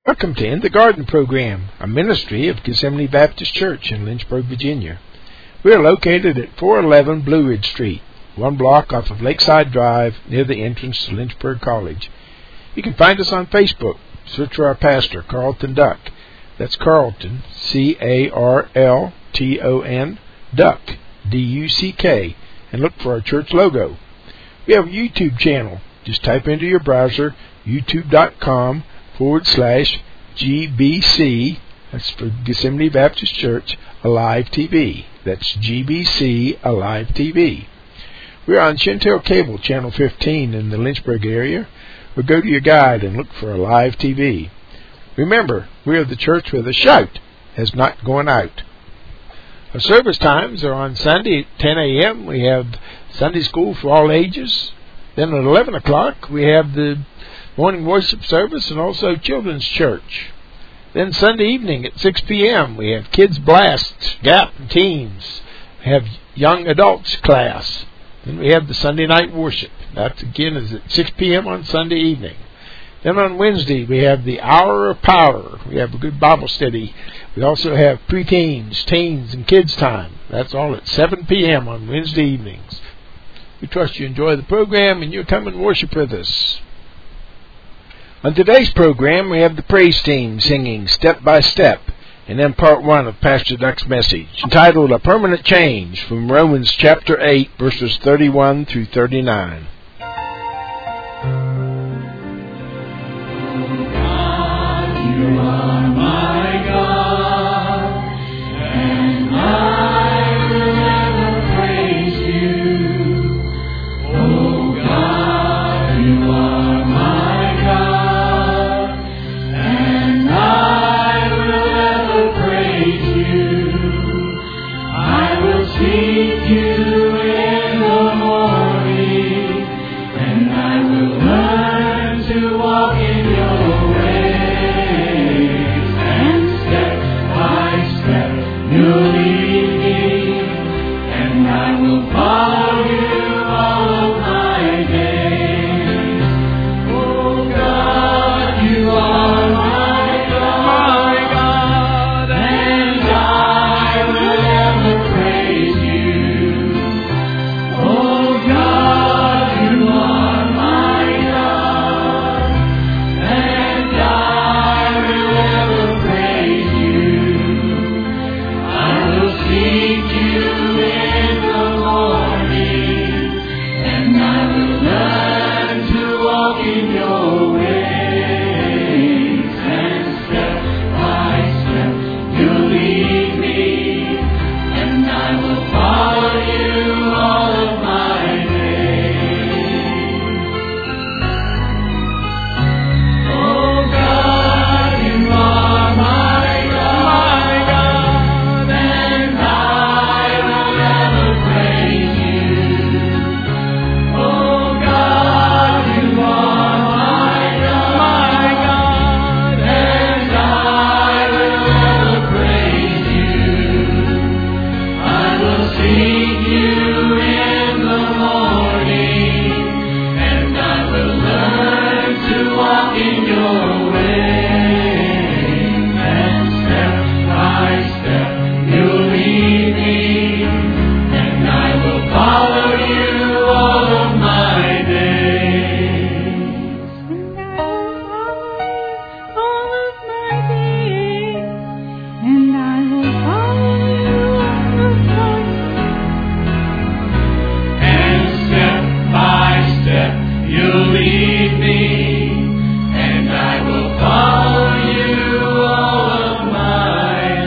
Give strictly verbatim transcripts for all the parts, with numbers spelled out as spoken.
Welcome to In the Garden Program, a ministry of Gethsemane Baptist Church in Lynchburg, Virginia. We are located at four eleven Blue Ridge Street, one block off of Lakeside Drive near the entrance to Lynchburg College. You can find us on Facebook. Search for our pastor, Carlton Duck. That's Carlton, C A R L T O N, Duck, D U C K, and look for our church logo. We have a YouTube channel. Just type into your browser youtube.com forward slash GBC, that's for Gethsemane Baptist Church, Alive T V. That's G B C Alive T V. We're on Chantel Cable, Channel fifteen in the Lynchburg area, or go to your guide and look for Alive T V. Remember, we are the church where the shout has not gone out. Our service times are on Sunday at ten a.m. We have Sunday school for all ages. Then at eleven o'clock, we have the morning worship service and also children's church. Then Sunday evening at six p.m. we have Kids Blast, Gap, and Teens. We have Young Adults class. Then we have the Sunday night worship. That again is at six p.m. on Sunday evening. Then on Wednesday we have the Hour of Power. We have a good Bible study. We also have pre-teens, teens, and kids time. That's all at seven p.m. on Wednesday evenings. We trust you enjoy the program and you'll come and worship with us. On today's program, we have the praise team singing Step by Step, and then part one of Pastor Duck's message, entitled A Permanent Change, from Romans chapter eight, verses thirty-one through thirty-nine. You are my God, and I will ever praise you. Oh God, you are my God, and I will ever praise you. I will seek you in the morning, and I will learn to walk in your way. You lead me, and I will follow you all of my days. Oh God, you are my God, my God, and I will ever praise you. Oh God, you are my God, and I will ever praise you. I will seek you in the morning, and I will learn to walk in your ways. And step by step you lead me, and I will follow you all of my days. Oh God, you are my God, my God, and I will ever praise you. Oh God, you are my God, my God, and I will ever praise you. I will seek you in the morning, and I will learn to walk in your ways. And step by step you lead me, and I will follow you all of my days. All of my days, and I will follow you all of my And step by step you lead me, and I will follow you all of my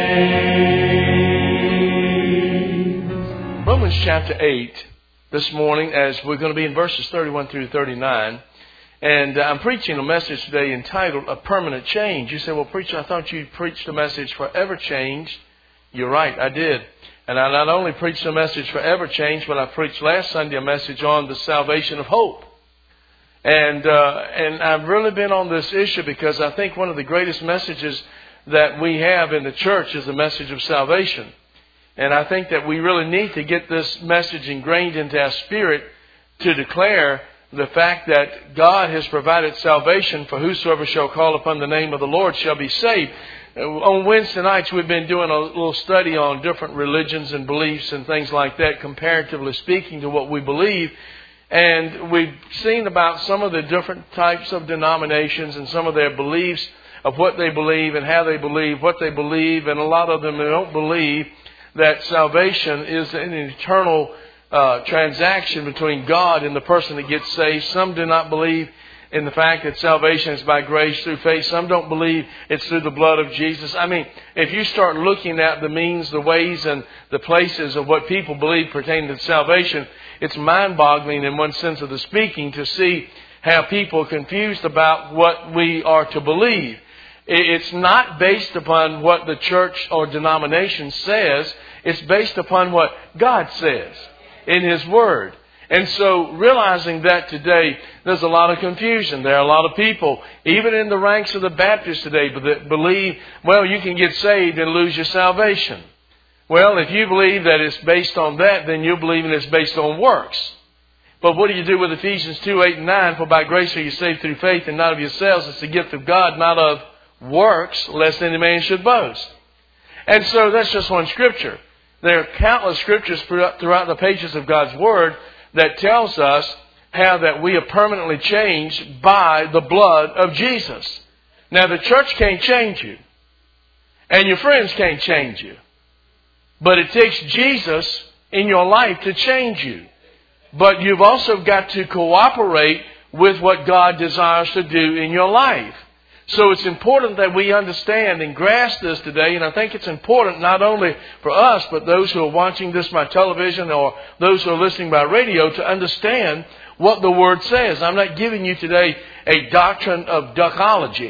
days. Romans chapter eight this morning, as we're going to be in verses thirty-one through thirty-nine. And uh, I'm preaching a message today entitled A Permanent Change. You say, well, preacher, I thought you preached a message Forever Change. You're right, I did. And I not only preached a message Forever Change, but I preached last Sunday a message on the salvation of hope. And uh, and I've really been on this issue because I think one of the greatest messages that we have in the church is the message of salvation. And I think that we really need to get this message ingrained into our spirit to declare the fact that God has provided salvation for whosoever shall call upon the name of the Lord shall be saved. On Wednesday nights, we've been doing a little study on different religions and beliefs and things like that, comparatively speaking to what we believe. And we've seen about some of the different types of denominations and some of their beliefs of what they believe and how they believe, what they believe. And a lot of them don't believe that salvation is an eternal uh, transaction between God and the person that gets saved. Some do not believe in the fact that salvation is by grace through faith. Some don't believe it's through the blood of Jesus. I mean, if you start looking at the means, the ways, and the places of what people believe pertaining to salvation, it's mind-boggling in one sense of the speaking to see how people are confused about what we are to believe. It's not based upon what the church or denomination says. It's based upon what God says in His Word. And so realizing that today, there's a lot of confusion. There are a lot of people, even in the ranks of the Baptists today, that believe, well, you can get saved and lose your salvation. Well, if you believe that it's based on that, then you're believing it's based on works. But what do you do with Ephesians two, eight, and nine? For by grace are you saved through faith, and not of yourselves. It's the gift of God, not of works, lest any man should boast. And so that's just one scripture. There are countless scriptures throughout the pages of God's Word that tells us how that we are permanently changed by the blood of Jesus. Now, the church can't change you. And your friends can't change you. But it takes Jesus in your life to change you. But you've also got to cooperate with what God desires to do in your life. So it's important that we understand and grasp this today. And I think it's important not only for us, but those who are watching this by television or those who are listening by radio to understand what the Word says. I'm not giving you today a doctrine of duckology.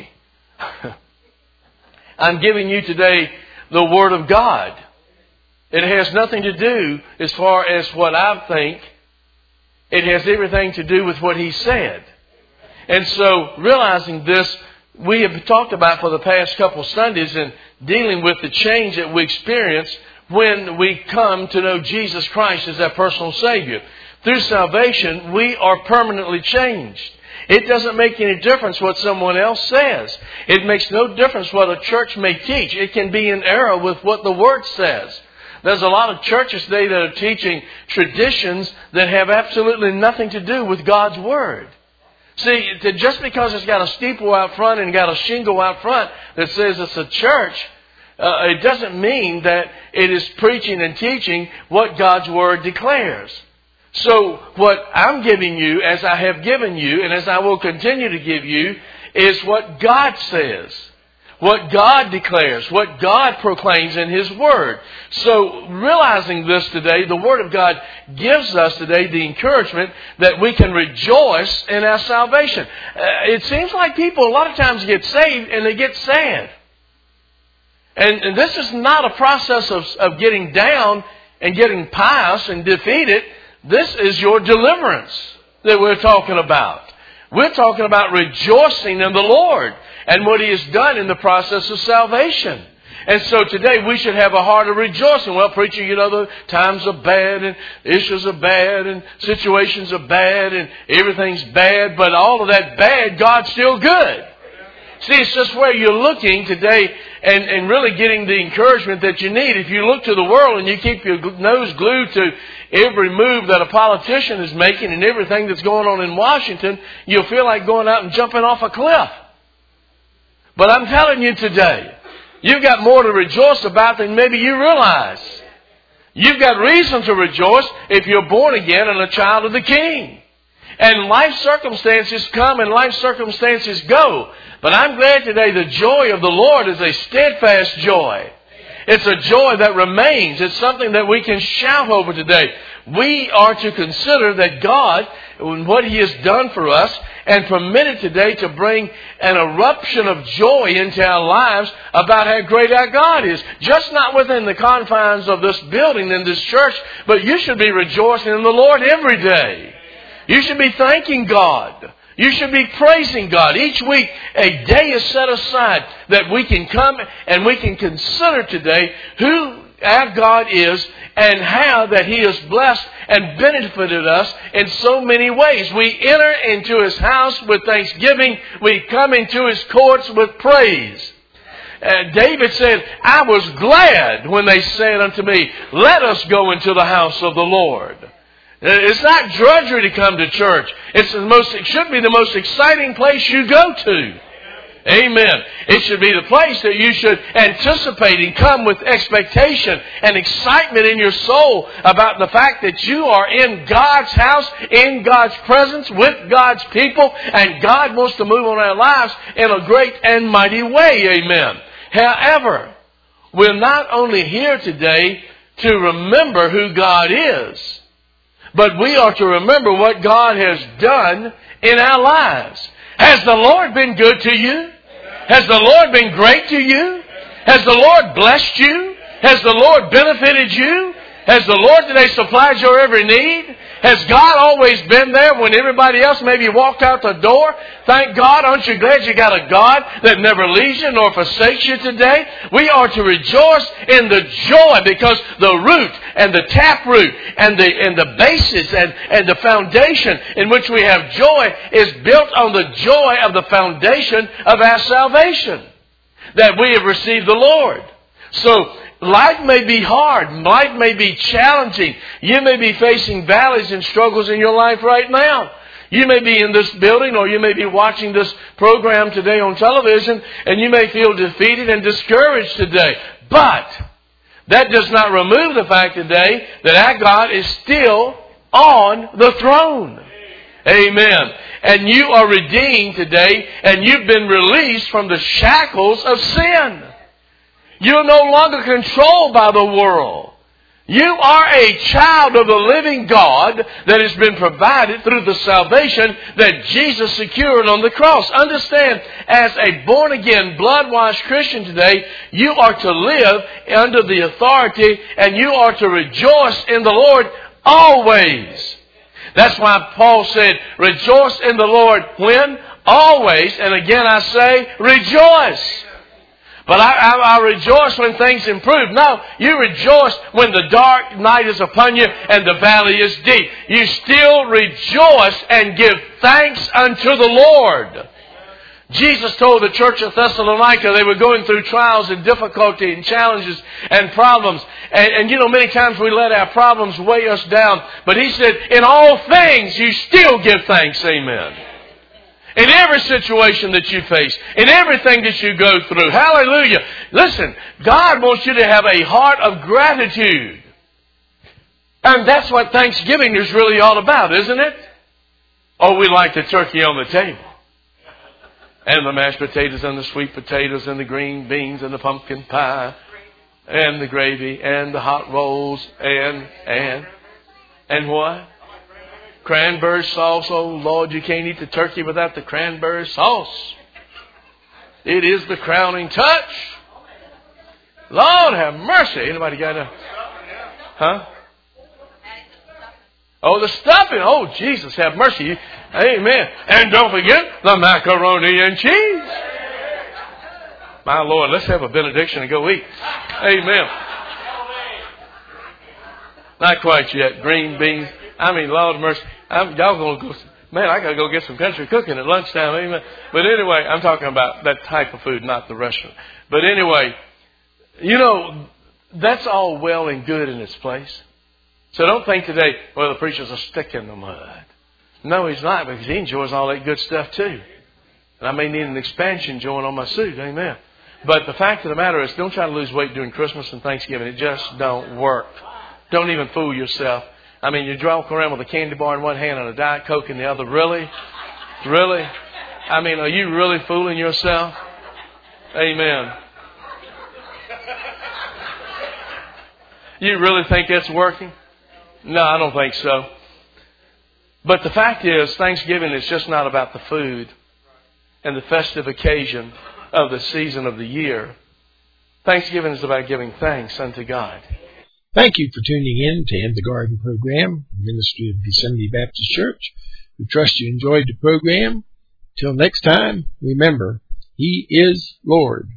I'm giving you today the Word of God. It has nothing to do as far as what I think. It has everything to do with what He said. And so realizing this, we have talked about for the past couple of Sundays in dealing with the change that we experience when we come to know Jesus Christ as our personal Savior. Through salvation, we are permanently changed. It doesn't make any difference what someone else says. It makes no difference what a church may teach. It can be in error with what the Word says. There's a lot of churches today that are teaching traditions that have absolutely nothing to do with God's Word. See, just because it's got a steeple out front and got a shingle out front that says it's a church, uh, it doesn't mean that it is preaching and teaching what God's Word declares. So what I'm giving you, as I have given you, and as I will continue to give you, is what God says. What God declares, what God proclaims in His Word. So realizing this today, the Word of God gives us today the encouragement that we can rejoice in our salvation. Uh, it seems like people a lot of times get saved and they get sad. And, and this is not a process of, of getting down and getting pious and defeated. This is your deliverance that we're talking about. We're talking about rejoicing in the Lord and what He has done in the process of salvation. And so today we should have a heart of rejoicing. Well, preacher, you know, the times are bad and issues are bad and situations are bad and everything's bad. But all of that bad, God's still good. See, it's just where you're looking today and, and really getting the encouragement that you need. If you look to the world and you keep your nose glued to every move that a politician is making and everything that's going on in Washington, you'll feel like going out and jumping off a cliff. But I'm telling you today, you've got more to rejoice about than maybe you realize. You've got reason to rejoice if you're born again and a child of the King. And life circumstances come and life circumstances go. But I'm glad today the joy of the Lord is a steadfast joy. It's a joy that remains. It's something that we can shout over today. We are to consider that God, what He has done for us, and permitted today to bring an eruption of joy into our lives about how great our God is. Just not within the confines of this building and this church, but you should be rejoicing in the Lord every day. You should be thanking God. You should be praising God. Each week, a day is set aside that we can come and we can consider today who our God is and how that He has blessed and benefited us in so many ways. We enter into His house with thanksgiving. We come into His courts with praise. Uh, David said, I was glad when they said unto me, let us go into the house of the Lord. It's not drudgery to come to church. It's the most, it should be the most exciting place you go to. Amen. It should be the place that you should anticipate and come with expectation and excitement in your soul about the fact that you are in God's house, in God's presence, with God's people, and God wants to move on our lives in a great and mighty way. Amen. However, we're not only here today to remember who God is, but we are to remember what God has done in our lives. Has the Lord been good to you? Has the Lord been great to you? Has the Lord blessed you? Has the Lord benefited you? Has the Lord today supplied your every need? Has God always been there when everybody else maybe walked out the door? Thank God. Aren't you glad you got a God that never leaves you nor forsakes you today? We are to rejoice in the joy because the root and the taproot and the and the basis and, and the foundation in which we have joy is built on the joy of the foundation of our salvation. That we have received the Lord. So, life may be hard. Life may be challenging. You may be facing valleys and struggles in your life right now. You may be in this building or you may be watching this program today on television and you may feel defeated and discouraged today. But that does not remove the fact today that our God is still on the throne. Amen. And you are redeemed today and you've been released from the shackles of sin. You're no longer controlled by the world. You are a child of the living God that has been provided through the salvation that Jesus secured on the cross. Understand, as a born-again, blood-washed Christian today, you are to live under the authority and you are to rejoice in the Lord always. That's why Paul said, rejoice in the Lord when? Always. And again I say, rejoice. But I, I, I rejoice when things improve. No, you rejoice when the dark night is upon you and the valley is deep. You still rejoice and give thanks unto the Lord. Jesus told the church of Thessalonica they were going through trials and difficulty and challenges and problems. And, and you know, many times we let our problems weigh us down. But He said, in all things you still give thanks. Amen. In every situation that you face, in everything that you go through. Hallelujah. Listen, God wants you to have a heart of gratitude. And that's what Thanksgiving is really all about, isn't it? Oh, we like the turkey on the table. And the mashed potatoes and the sweet potatoes and the green beans and the pumpkin pie. And the gravy and the hot rolls and, and, and what? Cranberry sauce. Oh, Lord, you can't eat the turkey without the cranberry sauce. It is the crowning touch. Lord, have mercy. Anybody got a... Huh? Oh, the stuffing. Oh, Jesus, have mercy. Amen. And don't forget the macaroni and cheese. My Lord, let's have a benediction and go eat. Amen. Not quite yet. Green beans. I mean, Lord, mercy. I'm, y'all going to go, man, I got to go get some country cooking at lunchtime. Amen. But anyway, I'm talking about that type of food, not the restaurant. But anyway, you know, that's all well and good in its place. So don't think today, well, the preacher's a stick in the mud. No, he's not, because he enjoys all that good stuff too. And I may need an expansion joint on my suit. Amen. But the fact of the matter is, don't try to lose weight during Christmas and Thanksgiving. It just don't work. Don't even fool yourself. I mean, you walk around with a candy bar in one hand and a Diet Coke in the other. Really? Really? I mean, are you really fooling yourself? Amen. You really think that's working? No, I don't think so. But the fact is, Thanksgiving is just not about the food and the festive occasion of the season of the year. Thanksgiving is about giving thanks unto God. Thank you for tuning in to In the Garden program, Ministry of Gethsemane Baptist Church. We trust you enjoyed the program. Till next time, remember, He is Lord.